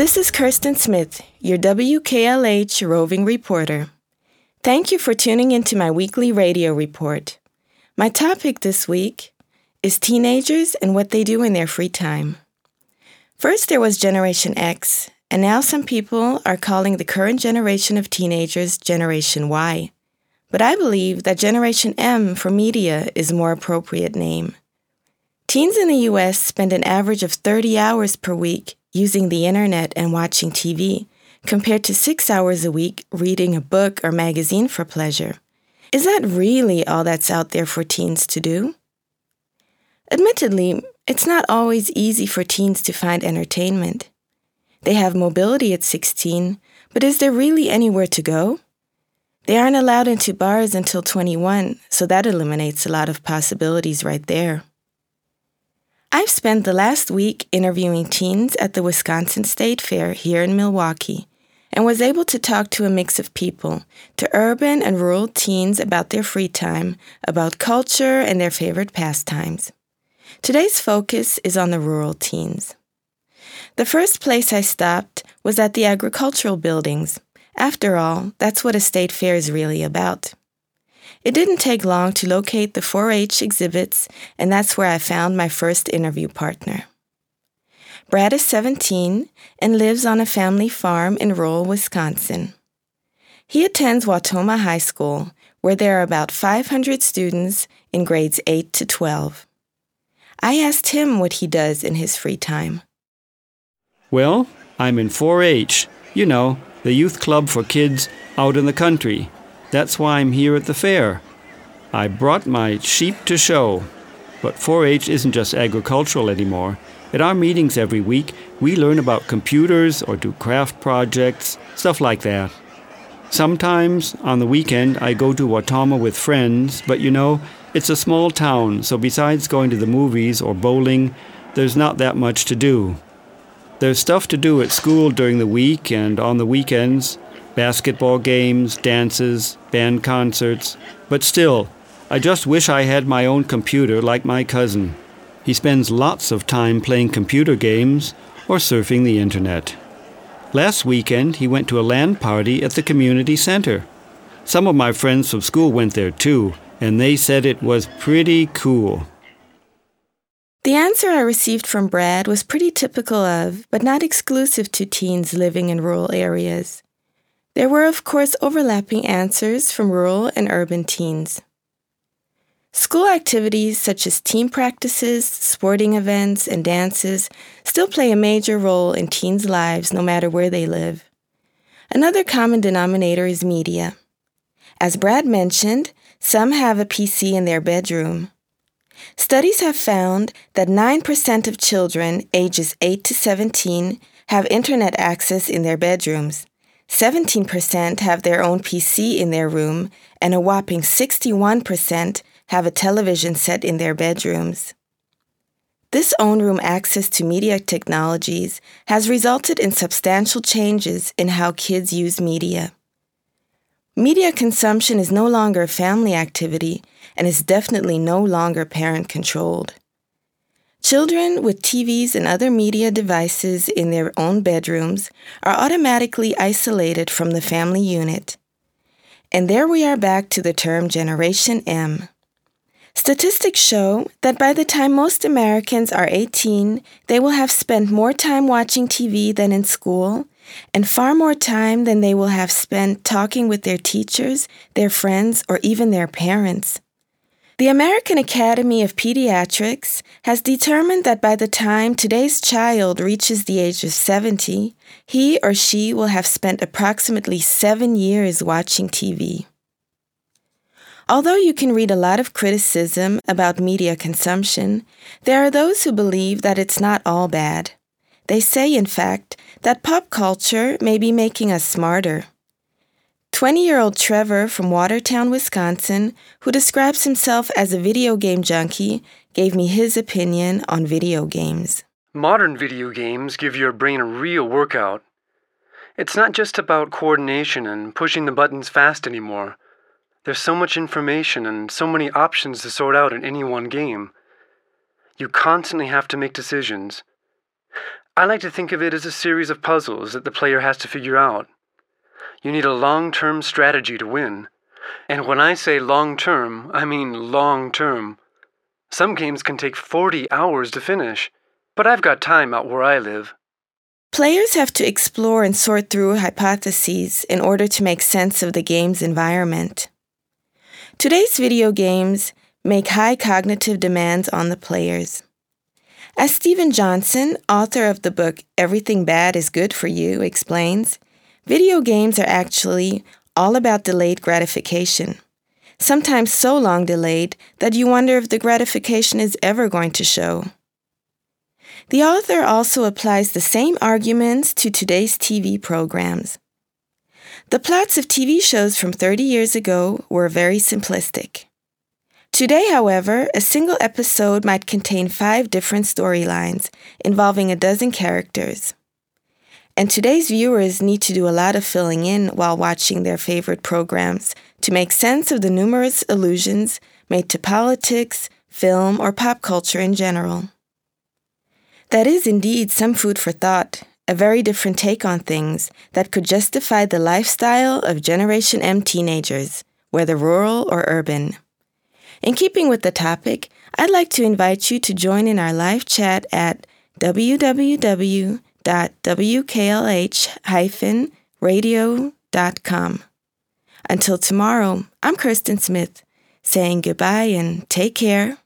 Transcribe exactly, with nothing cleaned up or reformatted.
This is Kirsten Smith, your W K L H roving reporter. Thank you for tuning into my weekly radio report. My topic this week is teenagers and what they do in their free time. First, there was Generation X, and now some people are calling the current generation of teenagers Generation Y. But I believe that Generation M for media is a more appropriate name. Teens in the U S spend an average of thirty hours per week using the internet and watching T V, compared to six hours a week reading a book or magazine for pleasure. Is that really all that's out there for teens to do? Admittedly, it's not always easy for teens to find entertainment. They have mobility at sixteen, but is there really anywhere to go? They aren't allowed into bars until twenty-one, so that eliminates a lot of possibilities right there. I've spent the last week interviewing teens at the Wisconsin State Fair here in Milwaukee and was able to talk to a mix of people, to urban and rural teens about their free time, about culture and their favorite pastimes. Today's focus is on the rural teens. The first place I stopped was at the agricultural buildings. After all, that's what a state fair is really about. It didn't take long to locate the four H exhibits, and that's where I found my first interview partner. Brad is seventeen and lives on a family farm in rural Wisconsin. He attends Wautoma High School, where there are about five hundred students in grades eight to twelve. I asked him what he does in his free time. Well, I'm in four H, you know, the youth club for kids out in the country. That's why I'm here at the fair. I brought my sheep to show. But four H isn't just agricultural anymore. At our meetings every week, we learn about computers or do craft projects, stuff like that. Sometimes, on the weekend, I go to Wautoma with friends, but you know, it's a small town, so besides going to the movies or bowling, there's not that much to do. There's stuff to do at school during the week and on the weekends. Basketball games, dances, band concerts. But still, I just wish I had my own computer like my cousin. He spends lots of time playing computer games or surfing the internet. Last weekend, he went to a LAN party at the community center. Some of my friends from school went there too, and they said it was pretty cool. The answer I received from Brad was pretty typical of, but not exclusive to teens living in rural areas. There were, of course, overlapping answers from rural and urban teens. School activities such as team practices, sporting events, and dances still play a major role in teens' lives no matter where they live. Another common denominator is media. As Brad mentioned, some have a P C in their bedroom. Studies have found that nine percent of children ages eight to seventeen have internet access in their bedrooms. seventeen percent have their own P C in their room, and a whopping sixty-one percent have a television set in their bedrooms. This own-room access to media technologies has resulted in substantial changes in how kids use media. Media consumption is no longer a family activity and is definitely no longer parent-controlled. Children with T Vs and other media devices in their own bedrooms are automatically isolated from the family unit. And there we are back to the term Generation M. Statistics show that by the time most Americans are eighteen, they will have spent more time watching T V than in school, and far more time than they will have spent talking with their teachers, their friends, or even their parents. The American Academy of Pediatrics has determined that by the time today's child reaches the age of seventy, he or she will have spent approximately seven years watching T V. Although you can read a lot of criticism about media consumption, there are those who believe that it's not all bad. They say, in fact, that pop culture may be making us smarter. twenty-year-old Trevor from Watertown, Wisconsin, who describes himself as a video game junkie, gave me his opinion on video games. Modern video games give your brain a real workout. It's not just about coordination and pushing the buttons fast anymore. There's so much information and so many options to sort out in any one game. You constantly have to make decisions. I like to think of it as a series of puzzles that the player has to figure out. You need a long-term strategy to win. And when I say long-term, I mean long-term. Some games can take forty hours to finish, but I've got time out where I live. Players have to explore and sort through hypotheses in order to make sense of the game's environment. Today's video games make high cognitive demands on the players. As Steven Johnson, author of the book Everything Bad is Good for You, explains, video games are actually all about delayed gratification, sometimes so long delayed that you wonder if the gratification is ever going to show. The author also applies the same arguments to today's T V programs. The plots of T V shows from thirty years ago were very simplistic. Today, however, a single episode might contain five different storylines involving a dozen characters. And today's viewers need to do a lot of filling in while watching their favorite programs to make sense of the numerous allusions made to politics, film, or pop culture in general. That is indeed some food for thought, a very different take on things that could justify the lifestyle of Generation M teenagers, whether rural or urban. In keeping with the topic, I'd like to invite you to join in our live chat at w w w dot w k l h dash radio dot com. Until tomorrow, I'm Kirsten Smith, saying goodbye and take care.